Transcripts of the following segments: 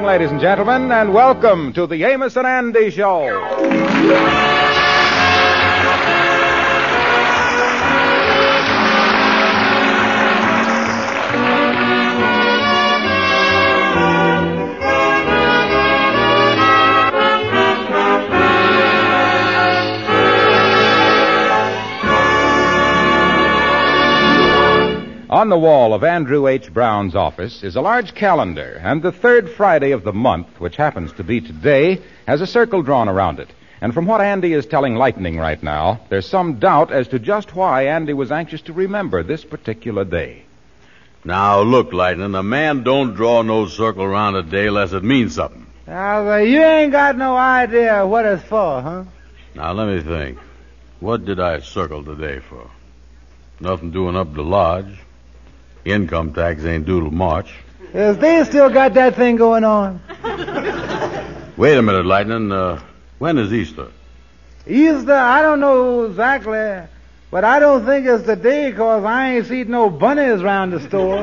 evening, ladies and gentlemen, and welcome to the Amos and Andy Show. On the wall of Andrew H. Brown's office is a large calendar, and the third Friday of the month, which happens to be today, has a circle drawn around it. And from what Andy is telling Lightning right now, there's some doubt as to just why Andy was anxious to remember this particular day. Now, look, Lightning, a man don't draw no circle around a day unless it means something. Now, you ain't got no idea what it's for, huh? Now, let me think. What did I circle today for? Nothing doing up the lodge. Income tax ain't due till March. Yes, they still got that thing going on. Wait a minute, Lightning. When is Easter? Easter, I don't know exactly, but I don't think it's the day because I ain't seen no bunnies around the store.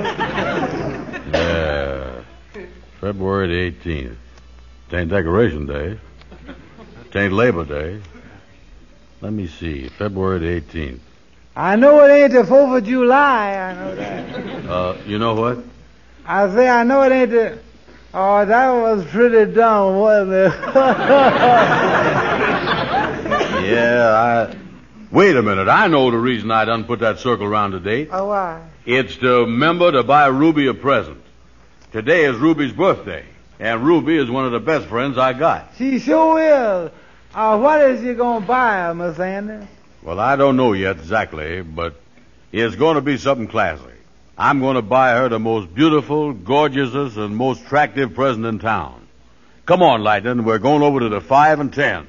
Yeah, February the 18th. It ain't Decoration Day. It ain't Labor Day. Let me see, February the 18th. I know it ain't the 4th of July, I know that. You know what? I say I know it ain't the... Oh, that was pretty dumb, wasn't it? Yeah, Wait a minute. I know the reason I done put that circle around the date. Oh, why? It's to remember to buy Ruby a present. Today is Ruby's birthday, and Ruby is one of the best friends I got. She sure is. What is you gonna buy her, Miss Andy? Well, I don't know yet exactly, but it's going to be something classy. I'm going to buy her the most beautiful, gorgeous, and most attractive present in town. Come on, Lightning. We're going over to the 5 and 10.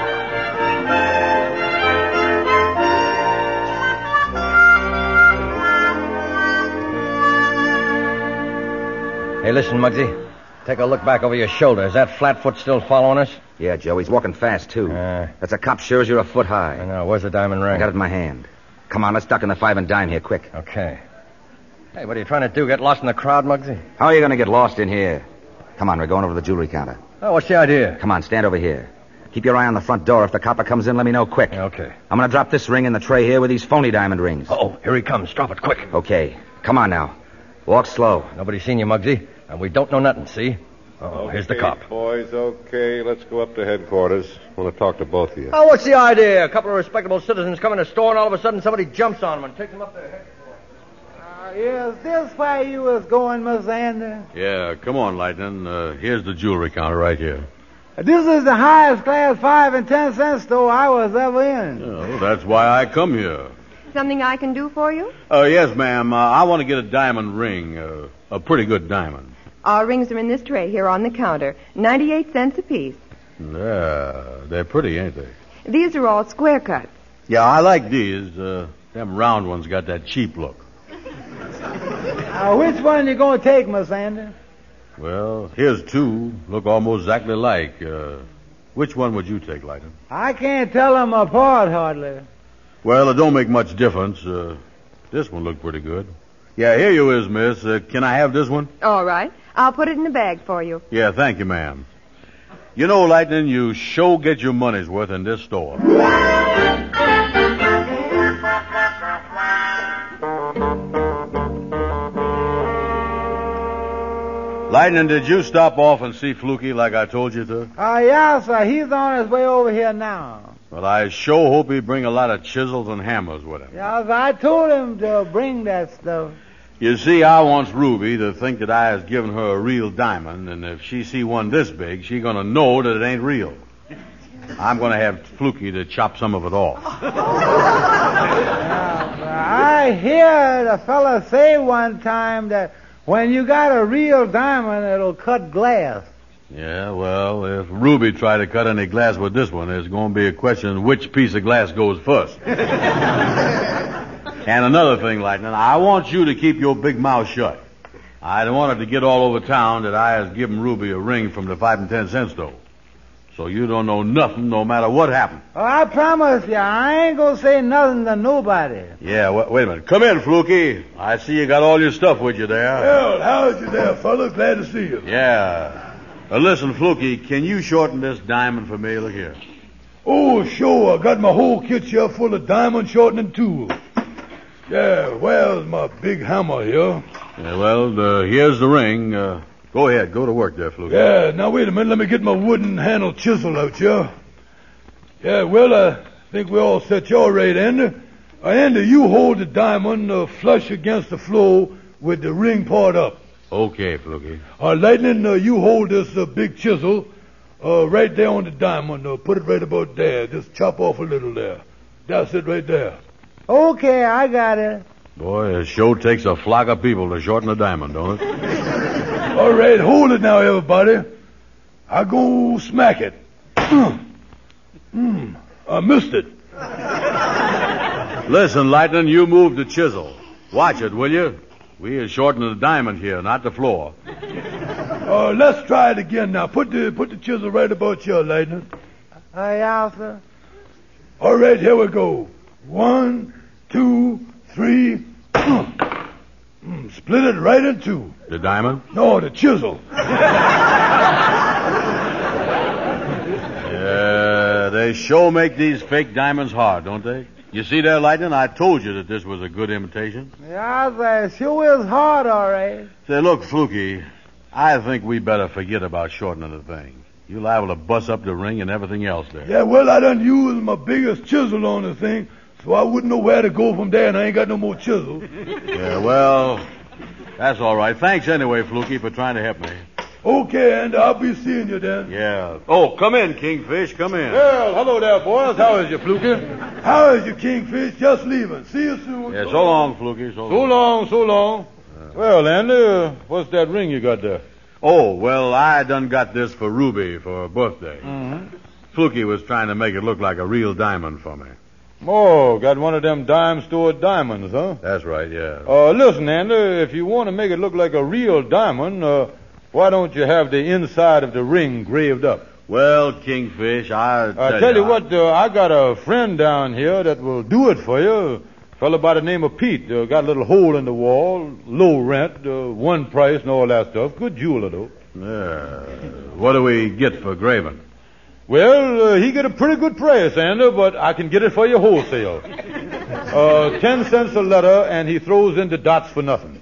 Hey, listen, Muggsy. Take a look back over your shoulder. Is that Flatfoot still following us? Yeah, Joe, he's walking fast, too. That's a cop sure as you're a foot high. I know. Where's the diamond ring? I got it in my hand. Come on, let's duck in the 5 and dime here, quick. Okay. Hey, what are you trying to do, get lost in the crowd, Muggsy? How are you going to get lost in here? Come on, we're going over to the jewelry counter. Oh, what's the idea? Come on, stand over here. Keep your eye on the front door. If the copper comes in, let me know quick. Okay. I'm going to drop this ring in the tray here with these phony diamond rings. Oh, here he comes. Drop it quick. Okay. Come on now. Walk slow. Nobody's seen you, Muggsy, and we don't know nothing, see? Oh, here's the cop. Boys, okay. Let's go up to headquarters. I want to talk to both of you. Oh, what's the idea? A couple of respectable citizens come in a store, and all of a sudden somebody jumps on them and takes them up their head. Is this where you was going, Miss Andy? Yeah, come on, Lightning. Here's the jewelry counter right here. This is the highest class 5 and 10 cent store I was ever in. Oh, that's why I come here. Something I can do for you? Yes, ma'am. I want to get a diamond ring. A pretty good diamond. Our rings are in this tray here on the counter. 98 cents apiece. Yeah, they're pretty, ain't they? These are all square cuts. Yeah, I like these. Them round ones got that cheap look. Which one you going to take, Miss Andy? Well, here's two. Look almost exactly alike. Which one would you take, Lightning? I can't tell them apart hardly. Well, it don't make much difference. This one looked pretty good. Yeah, here you is, miss. Can I have this one? All right. I'll put it in the bag for you. Yeah, thank you, ma'am. You know, Lightning, you sure get your money's worth in this store. Lightning, did you stop off and see Fluky like I told you to? Yeah, sir. He's on his way over here now. Well, I sure hope he bring a lot of chisels and hammers with him. Yeah, I told him to bring that stuff. You see, I wants Ruby to think that I has given her a real diamond, and if she see one this big, she gonna know that it ain't real. I'm gonna have Fluky to chop some of it off. I heard a fella say one time that when you got a real diamond, it'll cut glass. Yeah, well, if Ruby tried to cut any glass with this one, there's going to be a question which piece of glass goes first. And another thing, Lightning, I want you to keep your big mouth shut. I don't want it to get all over town that I has given Ruby a ring from the 5 and 10 cent store. So you don't know nothing no matter what happened. Oh, I promise you, I ain't going to say nothing to nobody. Yeah, wait a minute. Come in, Fluky. I see you got all your stuff with you there. Well, how's you there, fella? Glad to see you. Yeah. Listen, Fluky, can you shorten this diamond for me? Look here. Oh, sure. I got my whole kit here full of diamond shortening tools. Yeah, where's my big hammer here? Yeah, well, here's the ring. Go ahead. Go to work there, Fluky. Yeah, now wait a minute. Let me get my wooden handle chisel out here. Yeah, well, I think we all set you all right, Andy. Andy, you hold the diamond flush against the floor with the ring part up. Okay, Fluky. Lightning, you hold this big chisel right there on the diamond. Put it right about there. Just chop off a little there. That's it right there. Okay, I got it. Boy, it sure takes a flock of people to shorten a diamond, don't it? All right, hold it now, everybody. I go smack it. I missed it. Listen, Lightning, you move the chisel. Watch it, will you? We are shortening the diamond here, not the floor. Let's try it again now. Put the chisel right about here, Lightning. Yeah, sir. All right, here we go. 1, 2, 3. Split it right in two. The diamond? No, the chisel. Yeah, they sure make these fake diamonds hard, don't they? You see there, Lightning? I told you that this was a good imitation. Yeah, sir. It sure is hard, all right. Say, look, Fluky, I think we better forget about shortening the thing. You're liable to bust up the ring and everything else there. Yeah, well, I done used my biggest chisel on the thing, so I wouldn't know where to go from there, and I ain't got no more chisel. Yeah, well, that's all right. Thanks anyway, Fluky, for trying to help me. Okay, and I'll be seeing you then. Yeah. Oh, come in, Kingfish. Come in. Well, hello there, boys. How is you, Fluky? How is you, Kingfish? Just leaving. See you soon. Yeah, so long, Fluky. So long. So long. Well, Andy, what's that ring you got there? Oh, well, I done got this for Ruby for her birthday. Mm-hmm. Fluky was trying to make it look like a real diamond for me. Oh, got one of them dime-store diamonds, huh? That's right, yeah. Listen, Andy, if you want to make it look like a real diamond, why don't you have the inside of the ring graved up? Well, Kingfish, I tell you what, I got a friend down here that will do it for you. A fellow by the name of Pete. Got a little hole in the wall, low rent, one price and all that stuff. Good jeweler, though. Yeah. What do we get for graving? Well, he get a pretty good price, Andy, but I can get it for you wholesale. 10 cents a letter, and he throws in the dots for nothing.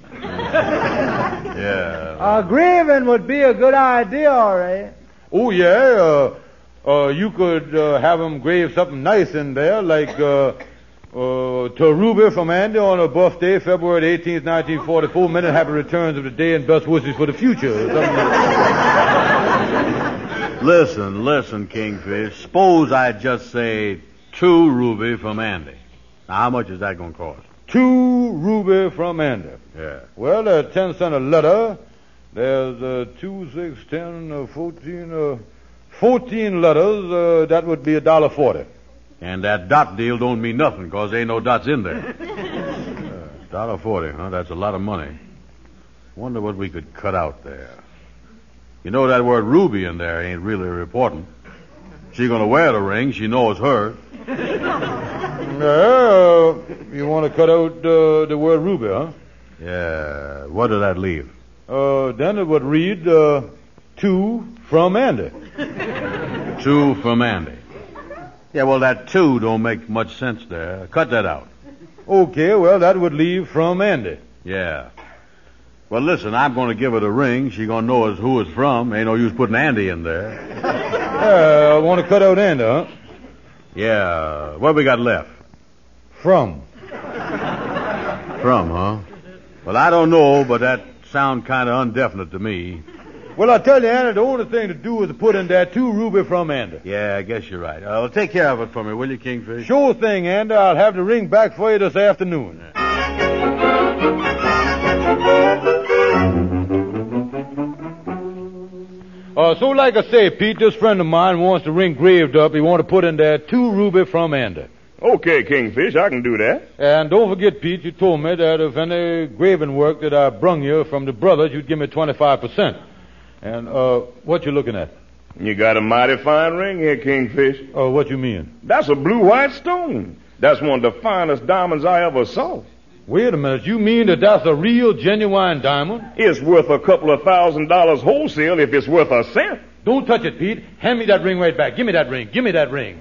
Yeah. Graving would be a good idea, all right. Oh, yeah. You could have him grave something nice in there, like to Ruby from Andy on her birthday, February 18th, 1944. Many happy returns of the day and best wishes for the future. Listen, Kingfish. Suppose I just say 2 Ruby from Andy. Now, how much is that going to cost? 2 Ruby from Andy. Yeah. Well, 10 cents a letter. There's 2, 6, 10, 14 letters. That would be $1.40. And that dot deal don't mean nothing, because there ain't no dots in there. $1.40, huh? That's a lot of money. Wonder what we could cut out there. You know that word Ruby in there ain't really important. She gonna wear the ring. She knows her. You want to cut out the word Ruby, huh? Yeah. What did that leave? Then it would read 2 from Andy. 2 from Andy. Yeah, well, that 2 don't make much sense there. Cut that out. Okay, well, that would leave from Andy. Yeah. Well, listen, I'm going to give her the ring. She going to know who it's from. Ain't no use putting Andy in there. I want to cut out Andy, huh? Yeah. What we got left? From. From, huh? Well, I don't know, but that sounds kind of indefinite to me. Well, I tell you, Andy, the only thing to do is to put in there 2 Ruby from Andy. Yeah, I guess you're right. Well, take care of it for me, will you, Kingfish? Sure thing, Andy. I'll have the ring back for you this afternoon. Yeah. So like I say, Pete, this friend of mine wants the ring graved up. He want to put in there 2 Ruby from Andy. Okay, Kingfish, I can do that. And don't forget, Pete, you told me that if any graving work that I brung you from the brothers, you'd give me 25%. And, what you looking at? You got a mighty fine ring here, Kingfish. Oh, what you mean? That's a blue-white stone. That's one of the finest diamonds I ever saw. Wait a minute. You mean that that's a real, genuine diamond? It's worth a couple of $1,000 wholesale if it's worth a cent. Don't touch it, Pete. Hand me that ring right back. Give me that ring. Give me that ring.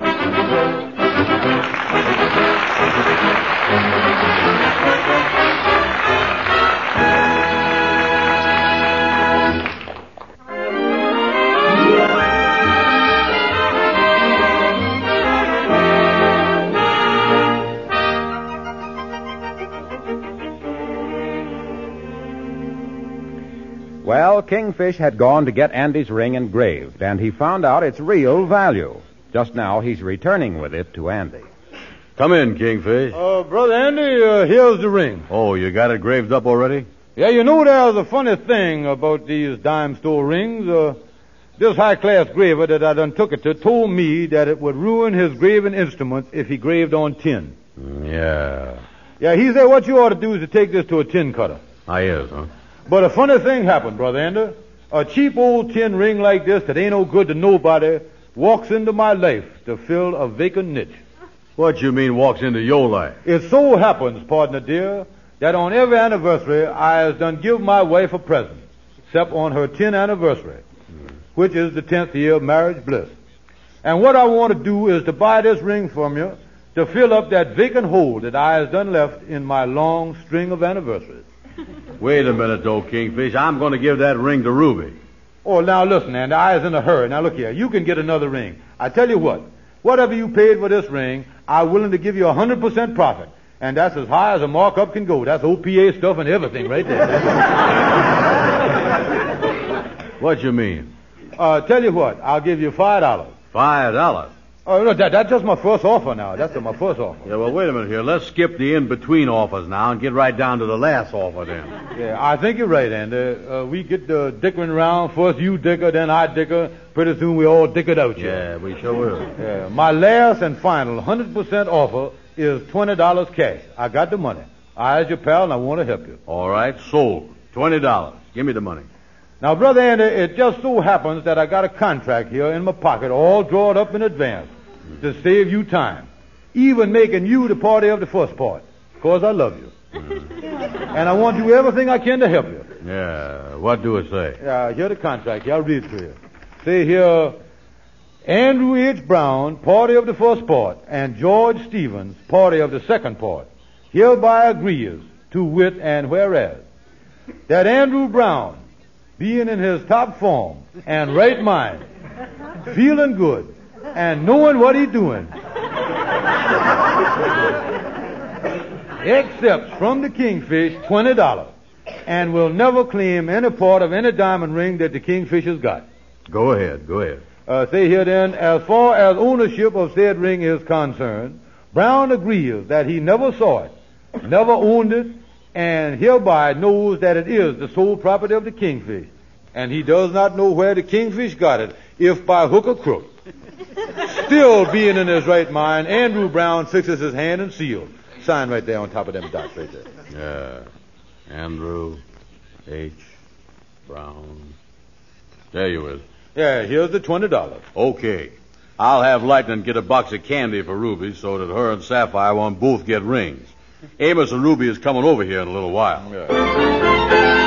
Well, Kingfish had gone to get Andy's ring engraved, and he found out its real value. Just now, he's returning with it to Andy. Come in, Kingfish. Brother Andy, here's the ring. Oh, you got it graved up already? Yeah, you know there's a funny thing about these dime store rings. This high-class graver that I done took it to told me that it would ruin his graving instruments if he graved on tin. Yeah. Yeah, he said what you ought to do is to take this to a tin cutter. I is, huh? But a funny thing happened, Brother Ender. A cheap old tin ring like this that ain't no good to nobody walks into my life to fill a vacant niche. What you mean walks into your life? It so happens, partner dear, that on every anniversary I has done give my wife a present, except on her 10th anniversary, which is the 10th year of marriage bliss. And what I want to do is to buy this ring from you to fill up that vacant hole that I has done left in my long string of anniversaries. Wait a minute, though, Kingfish. I'm going to give that ring to Ruby. Oh, now listen, Andy, I is in a hurry. Now look here, you can get another ring. I tell you what, whatever you paid for this ring, I'm willing to give you 100% profit. And that's as high as a markup can go. That's OPA stuff and everything right there. What you mean? Tell you what, I'll give you $5. $5? Oh, no, that's just my first offer now. That's my first offer. Yeah, well, wait a minute here. Let's skip the in-between offers now and get right down to the last offer then. Yeah, I think you're right, Andy. We get dickering around. First you dicker, then I dicker. Pretty soon we all dickered out here. Yeah, we sure will. Yeah, my last and final 100% offer is $20 cash. I got the money. I, as your pal, and I want to help you. All right, sold. $20. Give me the money. Now, Brother Andy, it just so happens that I got a contract here in my pocket, all drawn up in advance, to save you time, even making you the party of the first part, because I love you. And I want to do everything I can to help you. Yeah, what do it say? Here's the contract. I'll read it to you. Say here, Andrew H. Brown, party of the first part, and George Stevens, party of the second part, hereby agrees to wit and whereas, that Andrew Brown, being in his top form and right mind, feeling good, and knowing what he's doing, accepts from the Kingfish $20 and will never claim any part of any diamond ring that the Kingfish has got. Go ahead. Say here then, as far as ownership of said ring is concerned, Brown agrees that he never saw it, never owned it, and hereby knows that it is the sole property of the Kingfish. And he does not know where the Kingfish got it, if by hook or crook. Still being in his right mind, Andrew Brown fixes his hand and seal. Sign right there on top of them dots right there. Yeah. Andrew H. Brown. There you is. Yeah, here's the $20. Okay. I'll have Lightning get a box of candy for Ruby so that her and Sapphire won't both get rings. Amos and Ruby is coming over here in a little while. Yeah.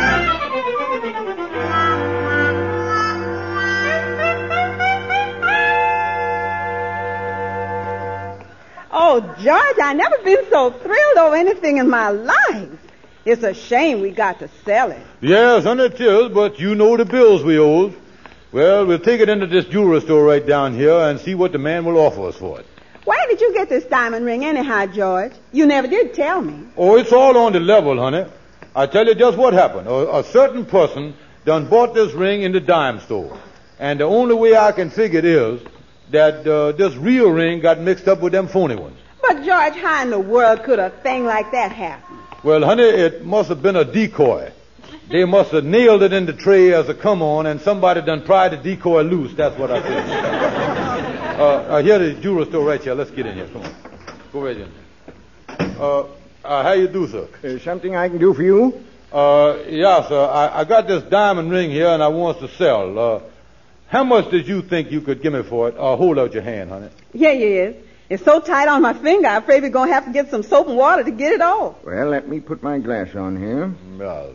Oh, George, I never been so thrilled over anything in my life. It's a shame we got to sell it. Yes, and it is, but you know the bills we owe. Well, we'll take it into this jewelry store right down here and see what the man will offer us for it. Where did you get this diamond ring anyhow, George? You never did tell me. Oh, it's all on the level, honey. I tell you just what happened. A certain person done bought this ring in the dime store. And the only way I can figure it is that this real ring got mixed up with them phony ones. But, George, how in the world could a thing like that happen? Well, honey, it must have been a decoy. They must have nailed it in the tray as a come-on, and somebody done pried the decoy loose. That's what I think. Here's the jewelry store right here. Let's get in here. Come on. Go right in. How you do, sir? Something I can do for you? Yeah, sir. I got this diamond ring here, and I want to sell. How much did you think you could give me for it? Hold out your hand, honey. Here you is. It's so tight on my finger, I'm afraid we're going to have to get some soap and water to get it off. Well, let me put my glass on here. Well,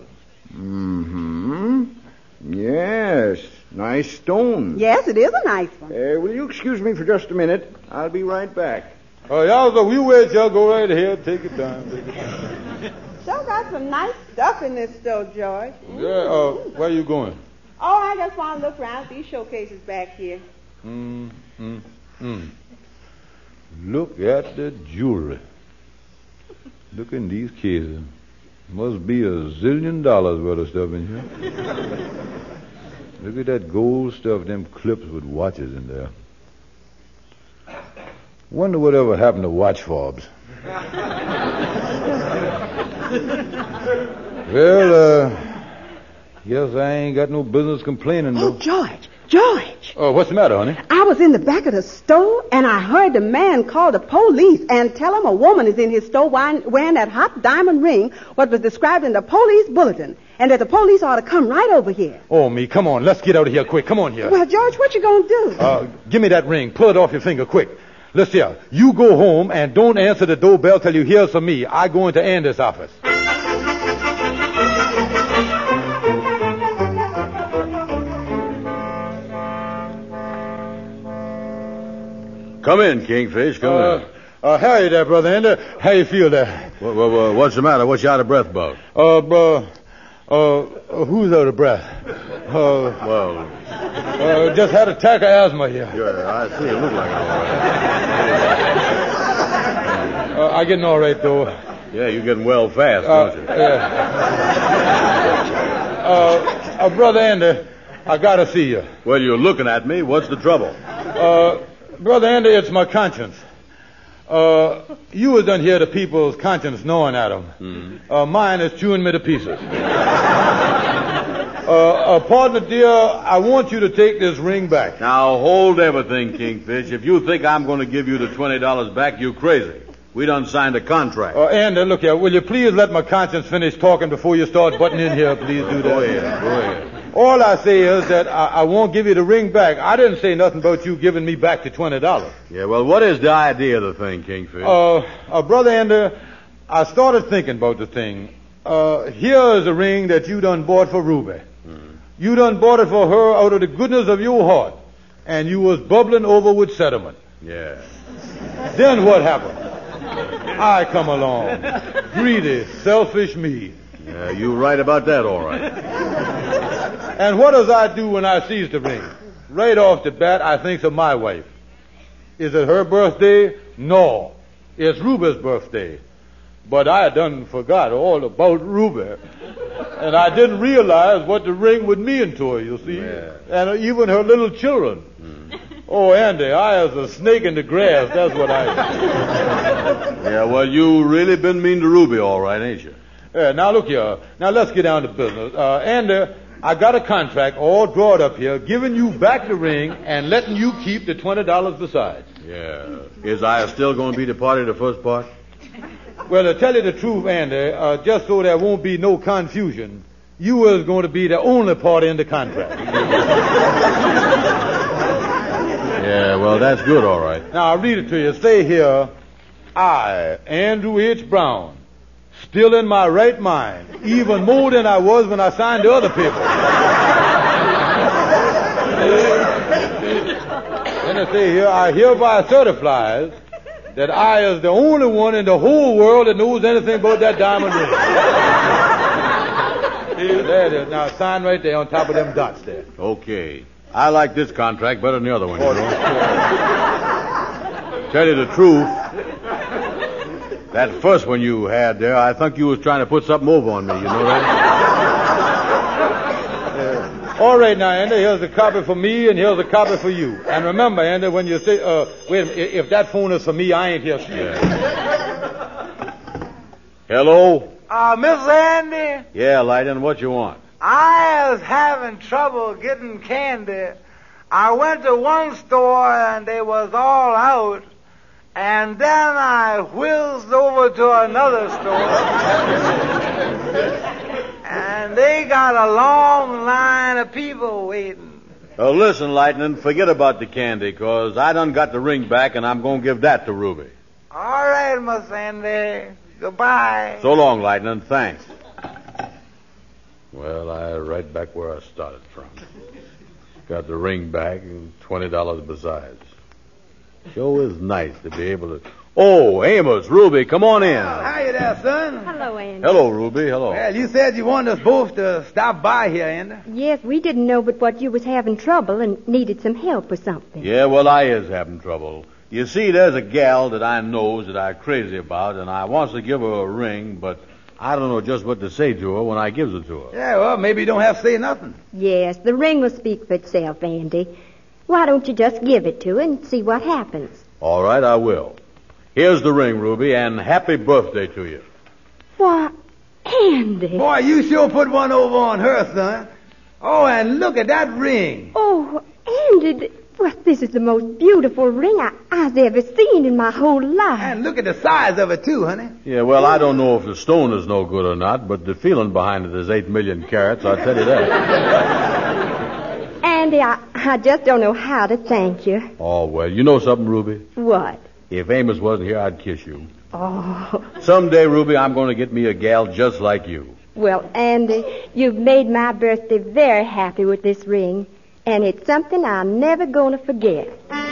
Yes, nice stone. Yes, it is a nice one. Will you excuse me for just a minute? I'll be right back. y'all, you wait, y'all go right ahead. Take your time. Sure got some nice stuff in this store, George. Yeah, where you going? Oh, I just want to look around at these showcases back here. Look at the jewelry. Look in these cases. Must be $1 zillion worth of stuff in here. Look at that gold stuff, them clips with watches in there. Wonder whatever happened to watch fobs. Well, guess I ain't got no business complaining, though. Oh, George. Oh, what's the matter, honey? I was in the back of the store, and I heard the man call the police and tell him a woman is in his store wearing that hot diamond ring, what was described in the police bulletin, and that the police ought to come right over here. Oh, me, come on. Let's get out of here quick. Come on here. Well, George, what you gonna do? Give me that ring. Pull it off your finger, quick. Listen here. You go home and don't answer the doorbell till you hear from me. I go into Andy's office. Come in, Kingfish. Come in. Harry there, Brother Andy. How you feel there? What's the matter? What you out of breath about? Who's out of breath? Just had an attack of asthma here. Yeah, I see. It look like it all right. I getting all right, though. Yeah, you're getting well fast, don't you? Yeah. Brother Andy, I gotta see you. Well, you're looking at me. What's the trouble? Brother Andy, it's my conscience. You was done here the people's conscience gnawing at them. Mm-hmm. Mine is chewing me to pieces. Partner dear, I want you to take this ring back. Now, hold everything, Kingfish. If you think I'm going to give you the $20 back, you're crazy. We done signed a contract. Andy, look here. Will you please let my conscience finish talking before you start butting in here? Please do that. Go ahead. All I say is that I won't give you the ring back. I didn't say nothing about you giving me back the $20. Yeah, well, what is the idea of the thing, Kingfish? Brother Andy, I started thinking about the thing. Here is a ring that you done bought for Ruby. You done bought it for her out of the goodness of your heart. And you was bubbling over with sentiment. Yeah. Then what happened? I come along. Greedy, selfish me. Yeah, you right about that, all right. And what does I do when I sees the ring? Right off the bat, I thinks of my wife. Is it her birthday? No. It's Ruby's birthday. But I done forgot all about Ruby. And I didn't realize what the ring would mean to her, you see. Yeah. And even her little children. Oh, Andy, I was a snake in the grass. That's what I am. Yeah, well, you really been mean to Ruby, all right, ain't you? Yeah, now look here. Now let's get down to business. Andy, I got a contract all drawn up here, giving you back the ring and letting you keep the $20 besides. Yeah. Is I still going to be the party to the first part? Well, to tell you the truth, Andy, just so there won't be no confusion, you was going to be the only party in the contract. Yeah, well, that's good, all right. Now, I'll read it to you. Say here, I, Andrew H. Brown, still in my right mind, even more than I was when I signed the other paper. Then I say here, I hereby certifies that I is the only one in the whole world that knows anything about that diamond ring. There it is. Now, sign right there on top of them dots there. Okay. I like this contract better than the other one, you know. Tell you the truth, that first one you had there, I think you was trying to put something over on me, you know that? All right, now, Andy, here's a copy for me, and here's a copy for you. And remember, Andy, when you say, wait a minute, if that phone is for me, I ain't here. Yeah. Hello? Miss Andy? Yeah, Lighten, what you want? I was having trouble getting candy. I went to one store and they was all out. And then I whizzed over to another store. And they got a long line of people waiting. Listen, Lightning, forget about the candy, 'cause I done got the ring back, and I'm going to give that to Ruby. All right, Miss Andy. Goodbye. So long, Lightning. Thanks. Well, I right back where I started from. Got the ring back and $20 besides. Sure is nice to be able to... Oh, Amos, Ruby, come on in. How you there, son? Hello, Andy. Hello, Ruby. Hello. Well, you said you wanted us both to stop by here, Andy. Yes, we didn't know but what you was having trouble and needed some help with something. Yeah, well, I is having trouble. You see, there's a gal that I knows that I'm crazy about, and I wants to give her a ring, but I don't know just what to say to her when I gives it to her. Yeah, well, maybe you don't have to say nothing. Yes, the ring will speak for itself, Andy. Why don't you just give it to her and see what happens? All right, I will. Here's the ring, Ruby, and happy birthday to you. Why, Andy. Boy, you sure put one over on her, son. Oh, and look at that ring. Oh, Andy, well, this is the most beautiful ring I've ever seen in my whole life. And look at the size of it, too, honey. Yeah, well, I don't know if the stone is no good or not, but the feeling behind it is 8 million carats, I'll tell you that. Andy, I just don't know how to thank you. Oh, well, you know something, Ruby? What? If Amos wasn't here, I'd kiss you. Oh. Someday, Ruby, I'm going to get me a gal just like you. Well, Andy, you've made my birthday very happy with this ring, and it's something I'm never going to forget.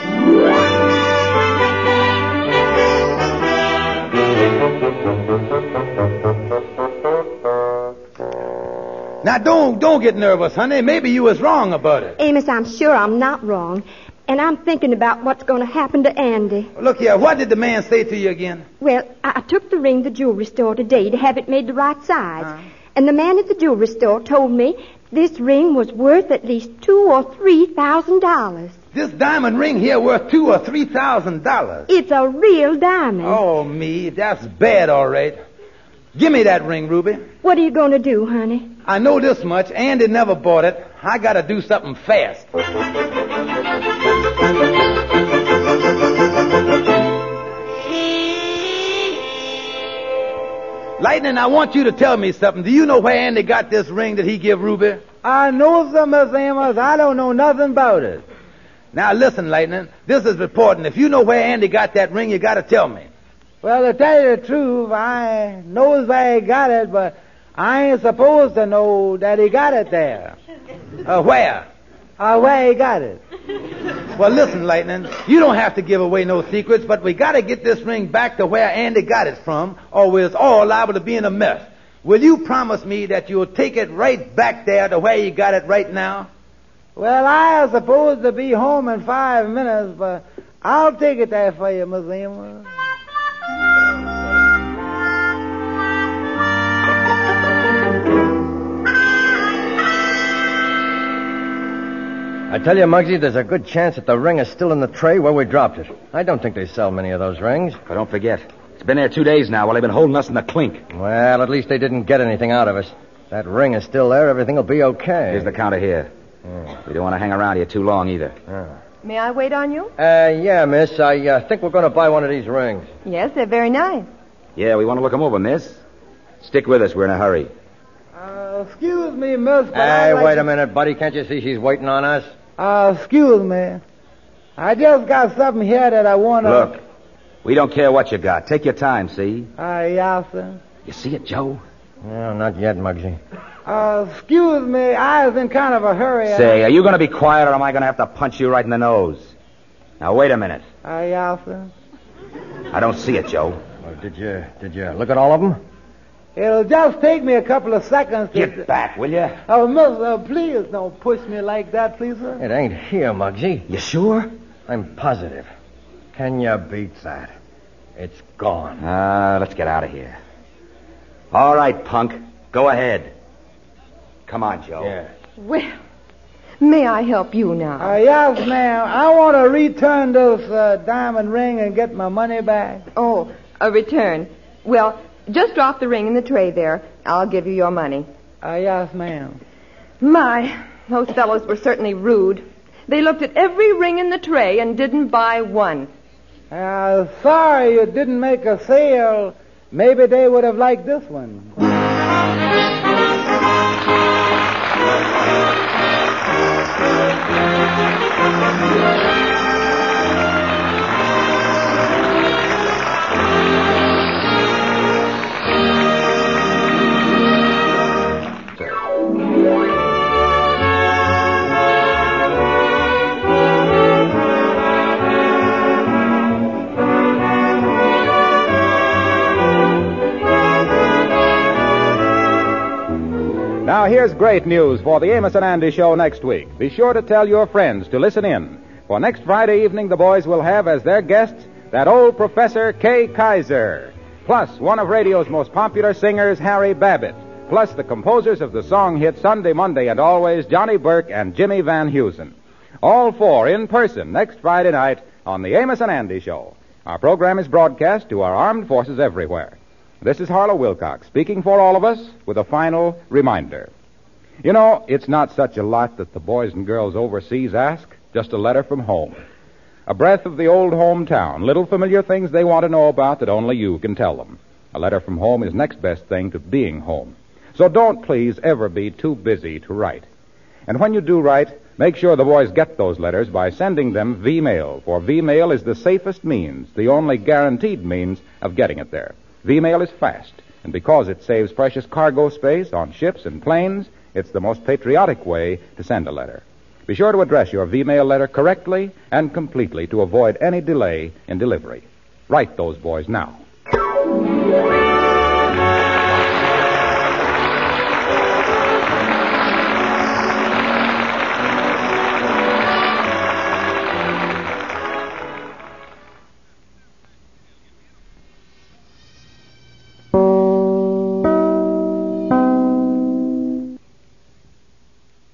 Now, don't get nervous, honey. Maybe you was wrong about it. Amos, I'm sure I'm not wrong. And I'm thinking about what's going to happen to Andy. Look here, what did the man say to you again? Well, I took the ring to the jewelry store today to have it made the right size. And the man at the jewelry store told me this ring was worth at least $2,000 or $3,000. This diamond ring here worth $2,000 or $3,000. It's a real diamond. Oh, me, that's bad, all right. Give me that ring, Ruby. What are you going to do, honey? I know this much. Andy never bought it. I got to do something fast. Lightning, I want you to tell me something. Do you know where Andy got this ring that he give Ruby? I know some, Miss Amos. I don't know nothing about it. Now, listen, Lightning. This is important. If you know where Andy got that ring, you got to tell me. Well, to tell you the truth, I knows where he got it, but I ain't supposed to know that he got it there. Where? Where he got it. Well, listen, Lightning, you don't have to give away no secrets, but we got to get this ring back to where Andy got it from, or we're all liable to be in a mess. Will you promise me that you'll take it right back there to where you got it right now? Well, I was supposed to be home in 5 minutes, but I'll take it there for you, Miss Amos. I tell you, Muggsy, there's a good chance that the ring is still in the tray where we dropped it. I don't think they sell many of those rings. But don't forget, it's been there 2 days now while they've been holding us in the clink. Well, at least they didn't get anything out of us. That ring is still there. Everything will be okay. Here's the counter here. We don't want to hang around here too long either. May I wait on you? Yeah, miss. I think we're going to buy one of these rings. Yes, they're very nice. Yeah, we want to look them over, miss. Stick with us. We're in a hurry. Excuse me, miss. Hey, wait a minute, buddy. Can't you see she's waiting on us? Excuse me. I just got something here that I want to... Look, we don't care what you got. Take your time, see? Yes, sir. You see it, Joe? No, not yet, Muggsy. Excuse me. I was in kind of a hurry. Say, are you going to be quiet or am I going to have to punch you right in the nose? Now, wait a minute. Yes, sir. I don't see it, Joe. Well, did you look at all of them? It'll just take me a couple of seconds to... Get back, will you? Miss, please don't push me like that, please, sir. It ain't here, Muggsy. You sure? I'm positive. Can you beat that? It's gone. Let's get out of here. All right, punk. Go ahead. Come on, Joe. Yeah. Well, may I help you now? Yes, ma'am. I want to return this diamond ring and get my money back. Oh, a return. Well, just drop the ring in the tray there. I'll give you your money. Yes, ma'am. My, those fellows were certainly rude. They looked at every ring in the tray and didn't buy one. Sorry you didn't make a sale. Maybe they would have liked this one. Now, here's great news for the Amos and Andy Show next week. Be sure to tell your friends to listen in. For next Friday evening, the boys will have as their guests that old Professor Kay Kaiser, plus one of radio's most popular singers, Harry Babbitt, plus the composers of the song hit Sunday, Monday, and Always, Johnny Burke and Jimmy Van Heusen. All four in person next Friday night on the Amos and Andy Show. Our program is broadcast to our armed forces everywhere. This is Harlow Wilcox speaking for all of us with a final reminder. You know, it's not such a lot that the boys and girls overseas ask, just a letter from home. A breath of the old hometown, little familiar things they want to know about that only you can tell them. A letter from home is next best thing to being home. So don't please ever be too busy to write. And when you do write, make sure the boys get those letters by sending them V-mail, for V-mail is the safest means, the only guaranteed means of getting it there. V-mail is fast, and because it saves precious cargo space on ships and planes, it's the most patriotic way to send a letter. Be sure to address your V-mail letter correctly and completely to avoid any delay in delivery. Write those boys now.